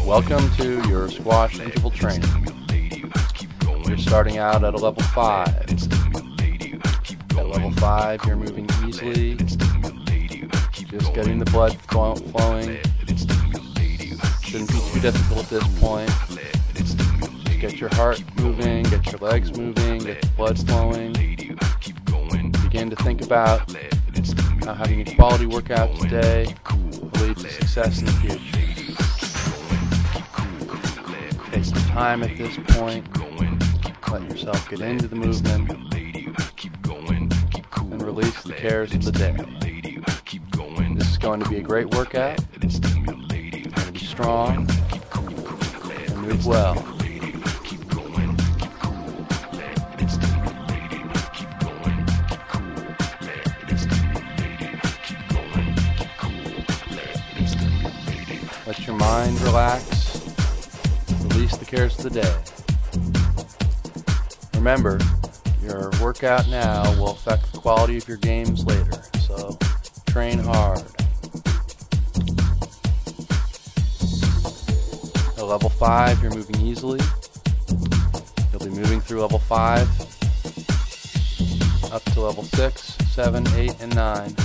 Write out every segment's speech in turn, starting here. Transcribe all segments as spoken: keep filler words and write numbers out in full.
Welcome to your squash interval training. You're starting out at a level five. At level five, you're moving easily, just getting the blood flow- flowing. Shouldn't be too difficult at this point. Just get your heart moving, get your legs moving, get the blood flowing. Begin to think about how having a quality workout today will lead to success in the future. Take some time at this point. Let yourself get into the movement and release the cares of the day. This is going to be a great workout. It's going to be strong and move well. Let your mind relax. Release the cares of the day. Remember, your workout now will affect the quality of your games later, so train hard. At level five, you're moving easily. You'll be moving through level five up to level six, seven, eight, and nine.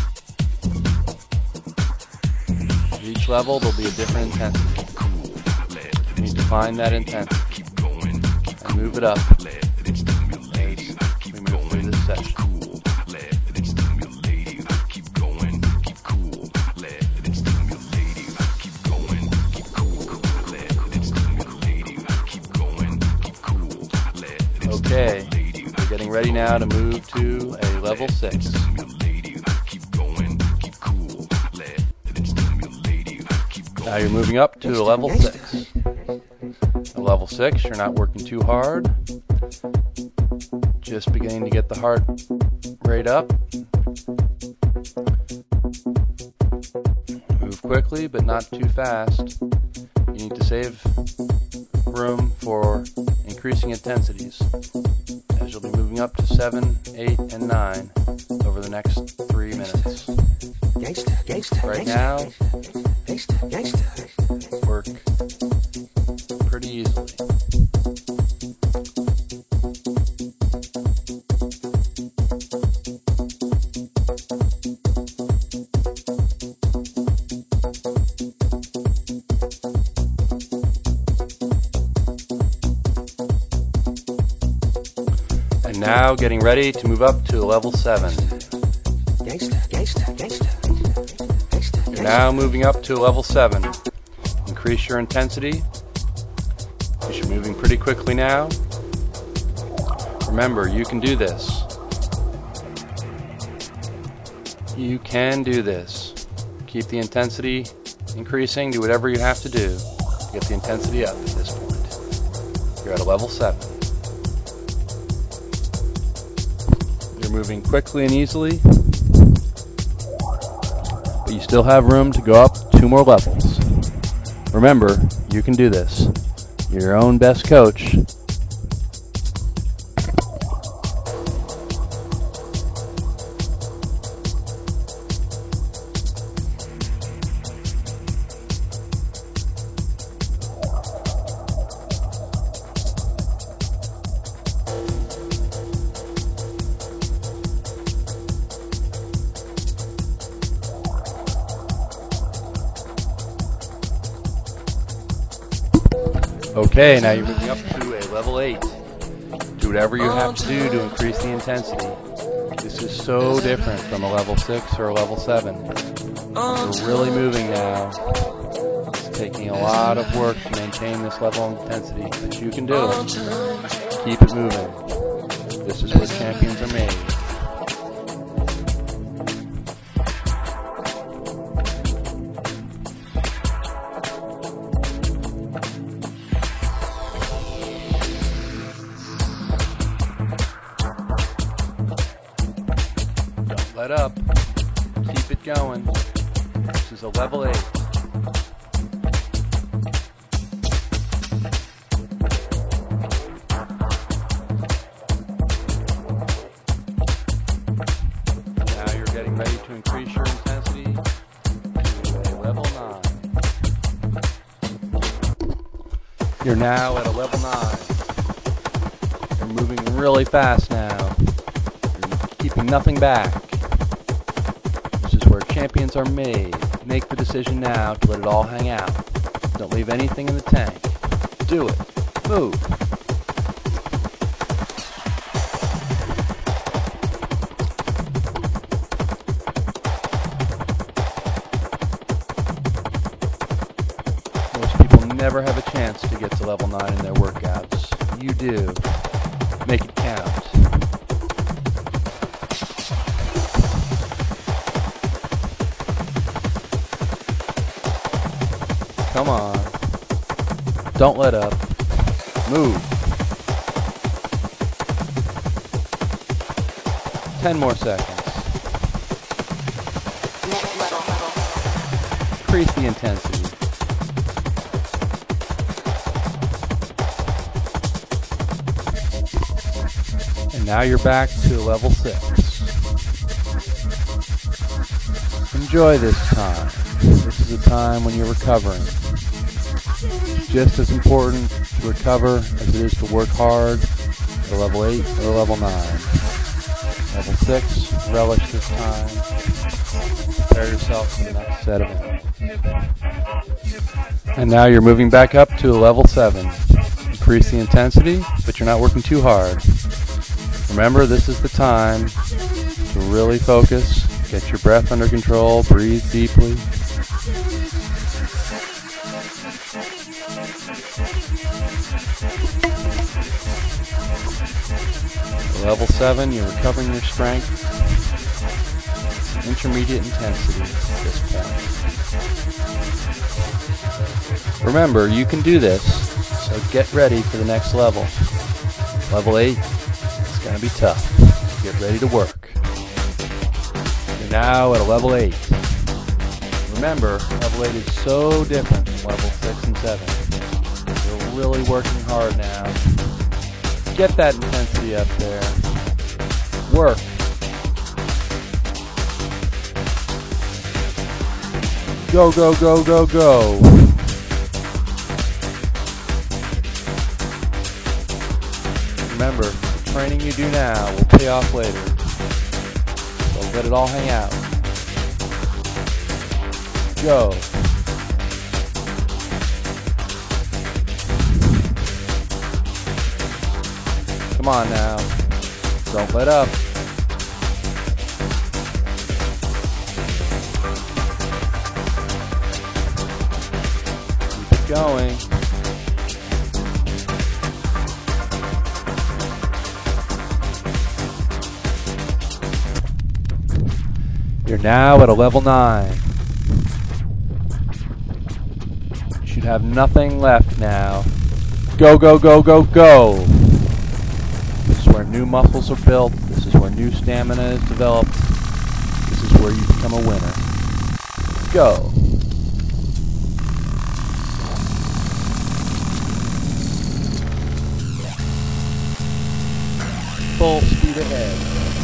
At each level, there'll be a different intensity. You need to find that intensity and move it up as we move through this session. Okay, we're getting ready now to move to a level six. Now you're moving up to a level six. At level six, you're not working too hard. Just beginning to get the heart rate up. Move quickly, but not too fast. You need to save room for increasing intensities, as you'll be moving up to seven, eight, and nine over the next three minutes. Right now, work pretty easily. And now getting ready to move up to level seven. You're now moving up to level seven. Increase your intensity. You're moving pretty quickly now. Remember, you can do this. You can do this. Keep the intensity increasing. Do whatever you have to do to get the intensity up at this point. You're at a level seven. You're moving quickly and easily, but you still have room to go up two more levels. Remember, you can do this. You're your own best coach. Okay, now you're moving up to a level eight. Do whatever you have to do to increase the intensity. This is so different from a level six or a level seven. You're really moving now. It's taking a lot of work to maintain this level of intensity, but you can do it. Keep it moving. This is where champions are made. Let up. Keep it going. This is a level eight. Now you're getting ready to increase your intensity to a level nine. You're now at a level nine. You're moving really fast now. You're keeping nothing back. This is where champions are made. Make the decision now to let it all hang out. Don't leave anything in the tank. Do it. Move. Most people never have a chance to get to level nine in their workouts. You do. Make it count. Come on. Don't let up. Move. Ten more seconds. Increase the intensity. And now you're back to level six. Enjoy this time. This is a time when you're recovering. It's just as important to recover as it is to work hard at a level eight or a level nine. Level six, relish this time. Prepare yourself for the next set of it. And now you're moving back up to a level seven. Increase the intensity, but you're not working too hard. Remember, this is the time to really focus, get your breath under control, breathe deeply. Level seven, you're recovering your strength. Intermediate intensity at this point. Remember, you can do this, so get ready for the next level. Level eight, it's going to be tough. Get ready to work. You're now at a level eight. Remember, level eight is so different from level six and seven. You're really working hard now. Get that intensity up there. Work. Go, go, go, go, go. Remember, the training you do now will pay off later. So let it all hang out. Go. Come on now. Don't let up. Keep it going. You're now at a level nine. You should have nothing left now. Go, go, go, go, go. This is where new muscles are built. This is where new stamina is developed. This is where you become a winner. Go. Full speed ahead.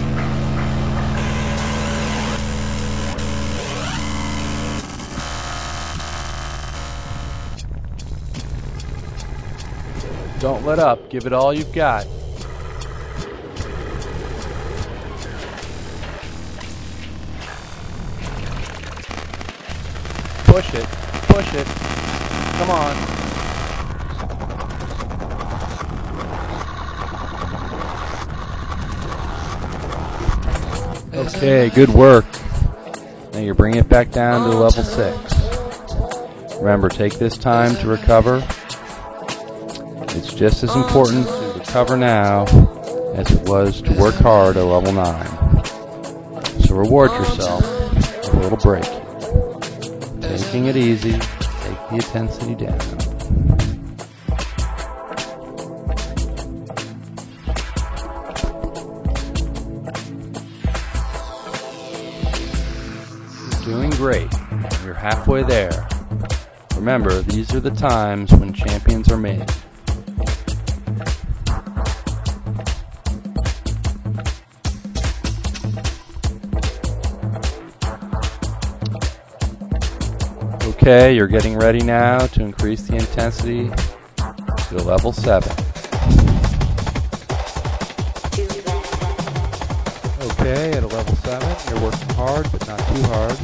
Don't let up. Give it all you've got. Push it. Push it. Come on. Okay, good work. Now you're bringing it back down to level six. Remember, take this time to recover. It's just as important to recover now as it was to work hard at level nine. So reward yourself with a little break. Taking it easy, take the intensity down. You're doing great. You're halfway there. Remember, these are the times when champions are made. Okay, you're getting ready now to increase the intensity to level seven. Okay, at a level seven, you're working hard, but not too hard.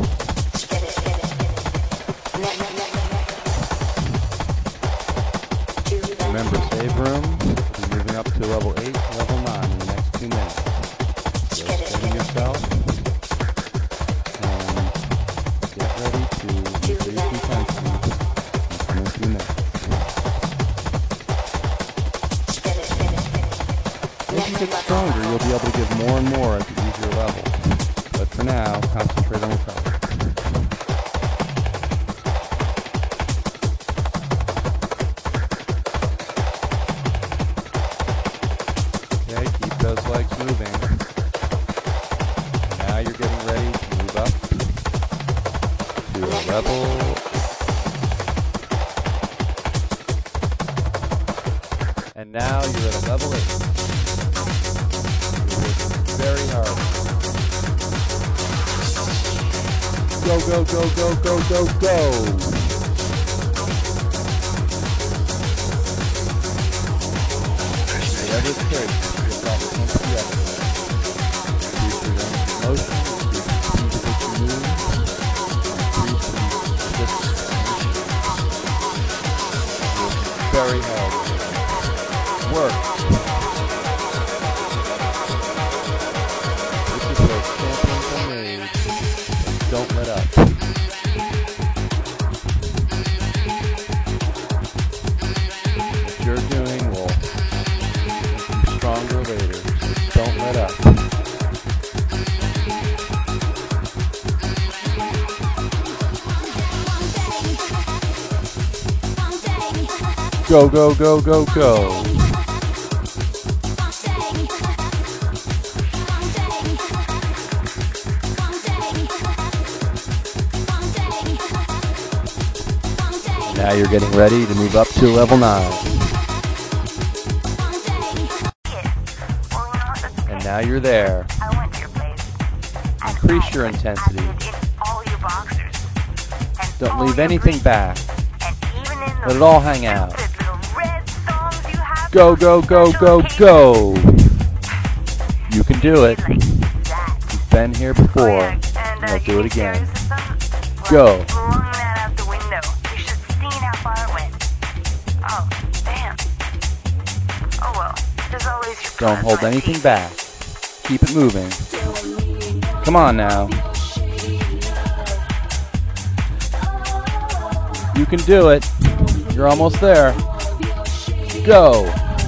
Remember, save room. We'll be moving up to level eight and level nine in the next two minutes. So steady yourself and get ready to increase intensity in a few minutes. As you get stronger, you'll be able to give more and more at the easier level. But for now, concentrate on recovery. Okay, keep those legs moving. Now you're getting ready to move up to a level. And now you're at a level eight. You're working very hard. Go, go, go, go, go, go, go. Whatever it takes to get that one together. Increase your range of motion, increase the speed at which you move, increase the distance. Very hard. Work. This is where champions are made. Don't let up. What you're doing will make you stronger later. Just don't let up. Go, go, go, go, go. Now you're getting ready to move up to level nine. And now you're there. Increase your intensity. Don't leave anything back. Let it all hang out. Go, go, go, go, go. You can do it. You've been here before. And you'll do it again. Go. Don't hold anything back. Keep it moving. Come on now. You can do it. You're almost there. Go.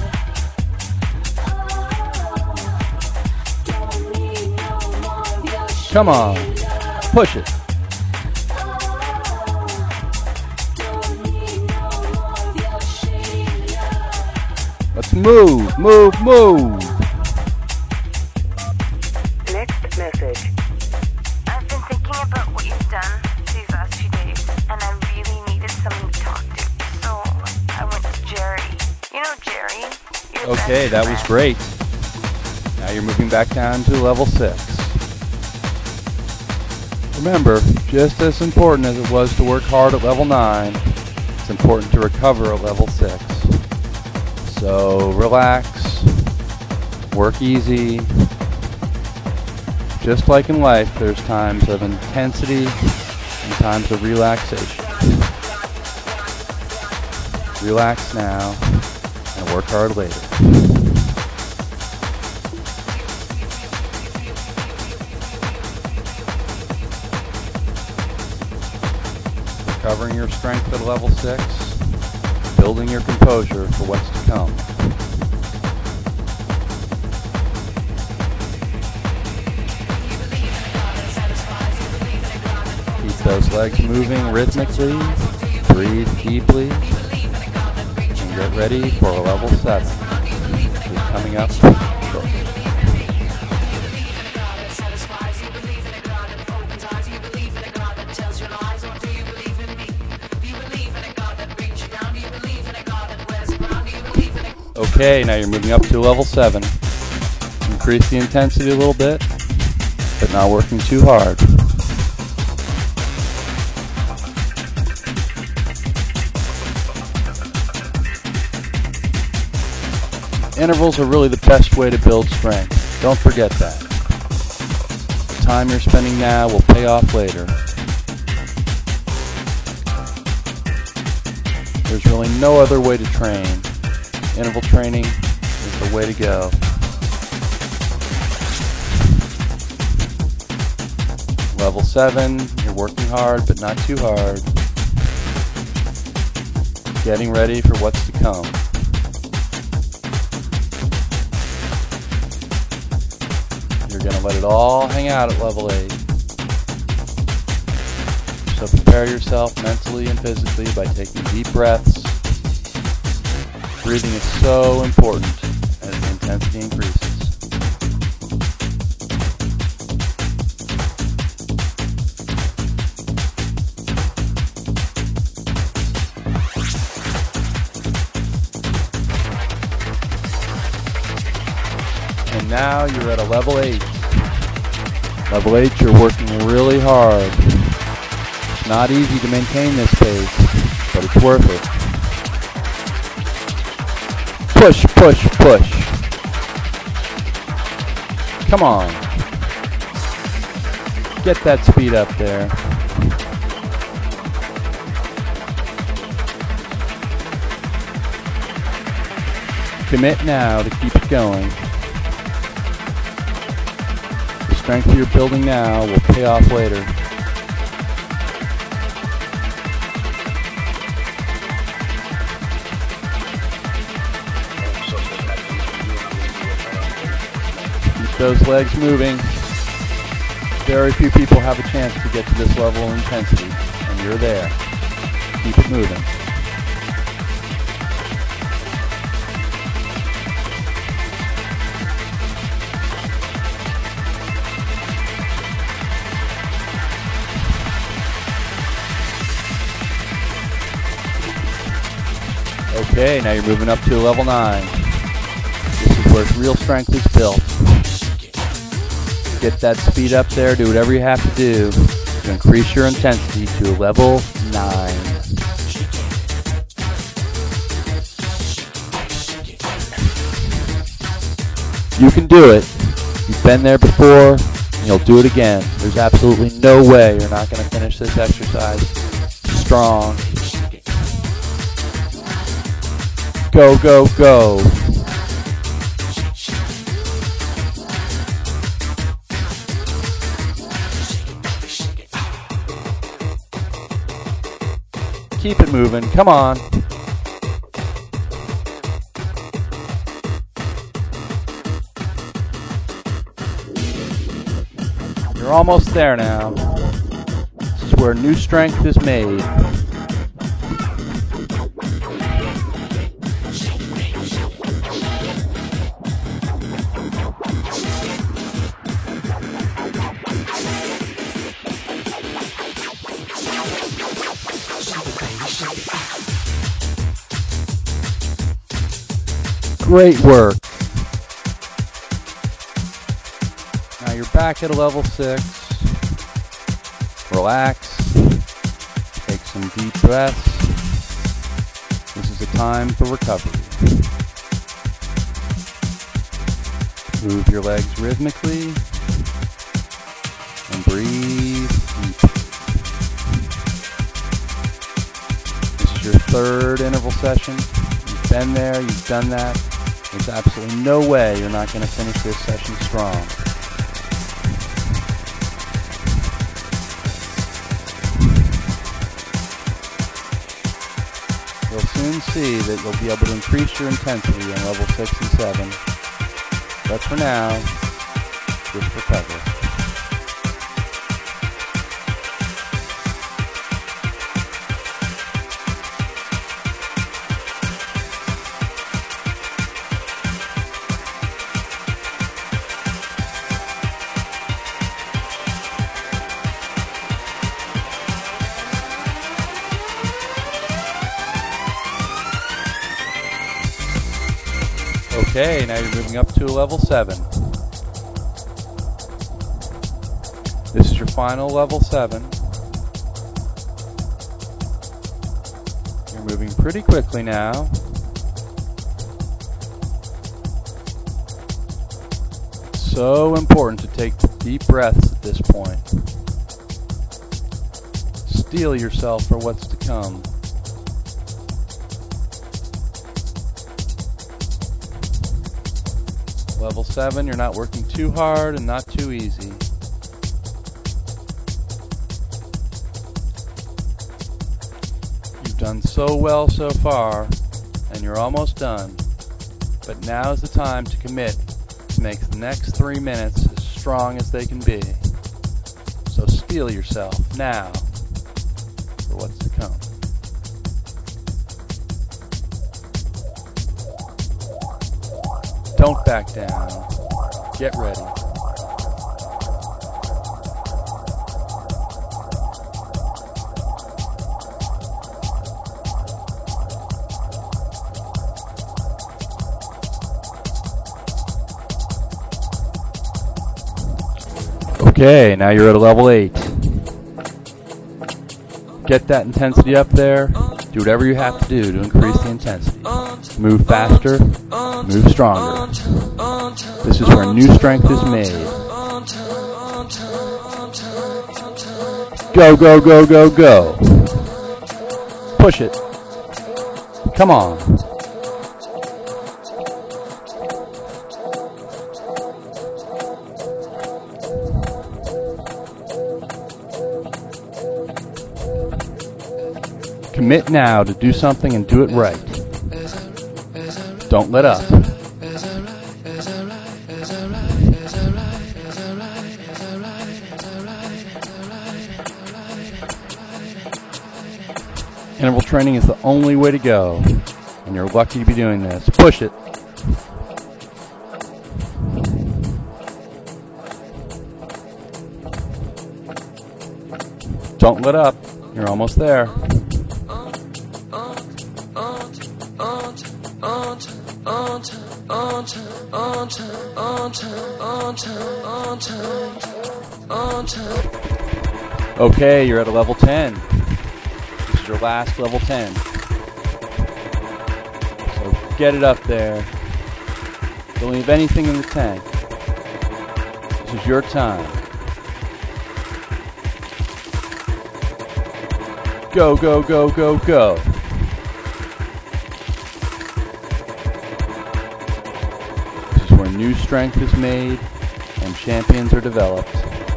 Come on. Push it. Let's move, move, move. Next message. I've been thinking about what you've done these last few days, and I really needed someone to talk to. So I went to Jerry. You know Jerry? Your Okay, that was great. Now you're moving back down to level six. Remember, just as important as it was to work hard at level nine, it's important to recover at level six. So relax, work easy. Just like in life, there's times of intensity and times of relaxation. Relax now and work hard later. Recovering your strength at level six. Building your composure for what's to come. Keep those legs moving rhythmically. Breathe deeply. And get ready for a level seven. It's coming up shortly. Okay, now you're moving up to level seven. Increase the intensity a little bit, but not working too hard. Intervals are really the best way to build strength. Don't forget that. The time you're spending now will pay off later. There's really no other way to train. Interval training is the way to go. Level seven, you're working hard but not too hard. Getting ready for what's to come. You're going to let it all hang out at level eight. So prepare yourself mentally and physically by taking deep breaths. Breathing is so important as the intensity increases. And now you're at a level eight. Level eight, you're working really hard. It's not easy to maintain this pace, but it's worth it. Push, push, push. Come on. Get that speed up there. Commit now to keep it going. The strength you're building now will pay off later. Those legs moving. Very few people have a chance to get to this level of intensity, and you're there. Keep it moving. Okay, now you're moving up to level nine. This is where real strength is built. Get that speed up there, do whatever you have to do to increase your intensity to level nine. You can do it. You've been there before, and you'll do it again. There's absolutely no way you're not going to finish this exercise strong. Go, go, go. Keep it moving. Come on. You're almost there now. This is where new strength is made. Great work. Now you're back at a level six. Relax. Take some deep breaths. This is a time for recovery. Move your legs rhythmically and breathe deep. This is your third interval session. You've been there, you've done that. There's absolutely no way you're not going to finish this session strong. You'll soon see that you'll be able to increase your intensity in level six and seven. But for now, just recover. Okay, now you're moving up to a level seven. This is your final level seven. You're moving pretty quickly now. So important to take deep breaths at this point. Steel yourself for what's to come. Level seven, you're not working too hard and not too easy. You've done so well so far, and you're almost done. But now is the time to commit to make the next three minutes as strong as they can be. So steel yourself now for what's to come. Don't back down. Get ready. Okay, now you're at a level eight. Get that intensity up there. Do whatever you have to do to increase the intensity. Move faster, move stronger. This is where new strength is made. Go, go, go, go, go. Push it. Come on. Commit now to do something and do it right. Don't let up. Interval training is the only way to go, and you're lucky to be doing this. Push it. Don't let up. You're almost there. Okay, you're at a level ten. This is your last level ten. So get it up there. Don't leave anything in the tank. This is your time. Go, go, go, go, go. This is where new strength is made and champions are developed.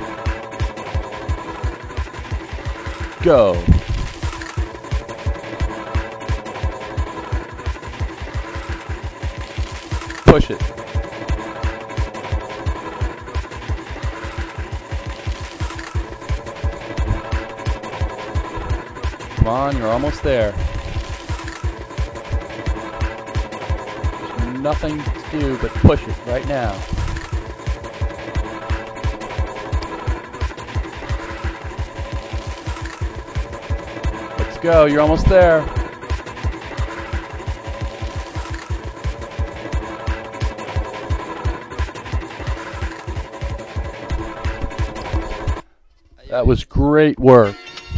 Go. Push it. Come on, you're almost there. There's nothing to do but push it right now. Let's go, you're almost there. That was great work.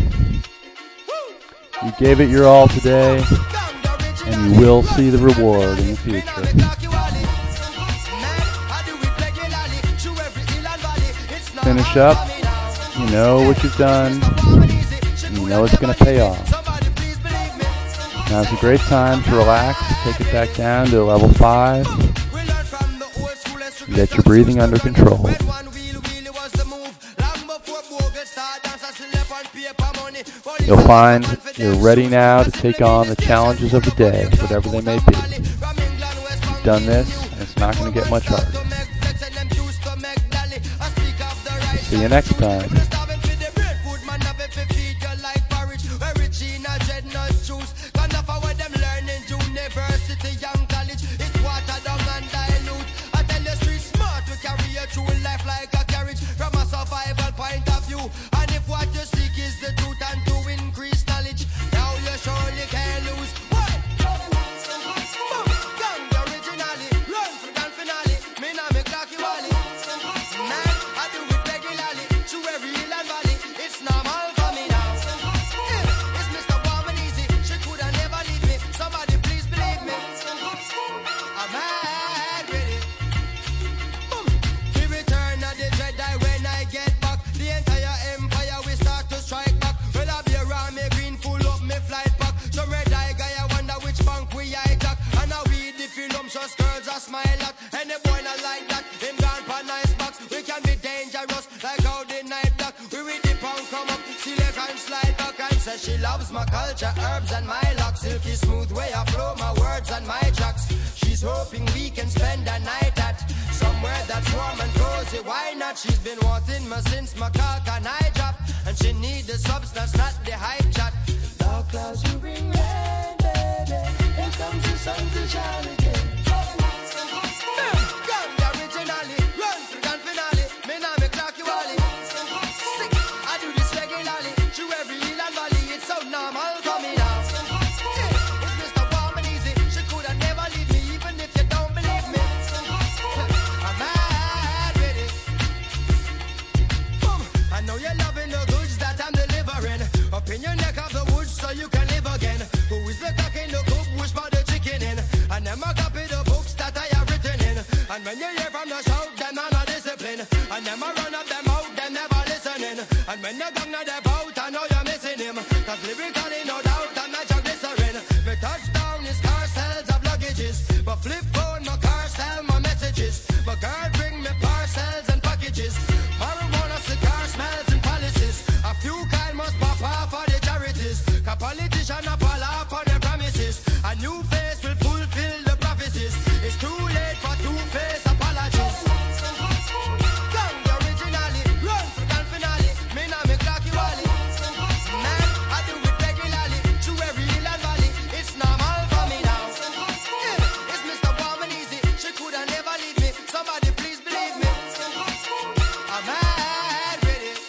You gave it your all today, and you will see the reward in the future. Finish up. You know what you've done, and you know it's going to pay off. Now's a great time to relax, take it back down to level five, and get your breathing under control. You'll find you're ready now to take on the challenges of the day, whatever they may be. You've done this, and it's not going to get much harder. See you next time. Every says she loves my culture, herbs and my locks. Silky smooth way I flow my words and my tracks. She's hoping we can spend a night at somewhere that's warm and cozy. Why not? She's been wanting me since my cock and I drop. And she need the substance, not the hype chat. Dark clouds you bring rain, baby. Here comes the sun to shine again. Come the originally, run through grand finale. Me now me clock you all in. Sick, I do this regularly. Through every hill and valley, it's so normal for me now. Yeah, it's Mister Warm and Easy. She coulda never leave me, even if you don't believe me. I'm mad with it. Boom, I know you're loving the goods that I'm delivering. Up in your neck of the woods so you can live again. Who is the cock in the coop? Wish for the chicken in. And them a copy the books that I have written in. And when you hear from the shout, them are not discipline. And them a run up them out, them never listening. And when the gang not about, I know you're missing him. Cause lyrically no doubt I'm not your glycerin. My touchdown is car sales of luggages. My flip phone, my car sell my messages. My girl bring me parcels and packages. Marijuana, cigar smells and palaces. A few kind must pop off for the charities. A politician a fall off on their promises. A new face will fulfill the prophecies. It's too late for two-face apologies. Gang the originally, run for grand finale. Me now me clock you all in. Man, I do it regularly. Through every hill and valley, it's normal for me now. Yeah, it's Mister Warm and Easy. She coulda never leave me. Somebody please believe me. I'm mad with it.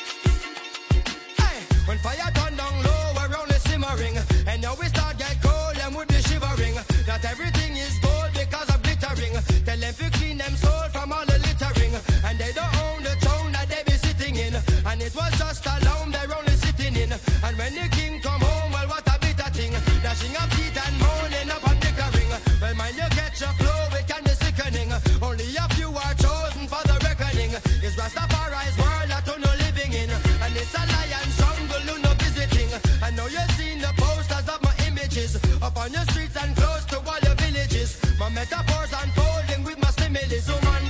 Hey, when fire turn down low, we're only simmering. And now we start get cold and would be shivering. Not everything is gold because of glittering. Tell them to clean them soul from all the littering. And they don't own the throne that they be sitting in. And it was just a lounge they're only sitting in. And when the king come home, well what a bitter thing. Dashing up teeth and moaning up and dickering. Well mind you catch a flow, it can be sickening. Only a few are chosen for the reckoning. It's Rastafari's world that you're no living in. And it's a lion's jungle you're no visiting. I know you've seen the posters of my images up on your streets and close to all your villages. My metaphors unfolding with my similes. So man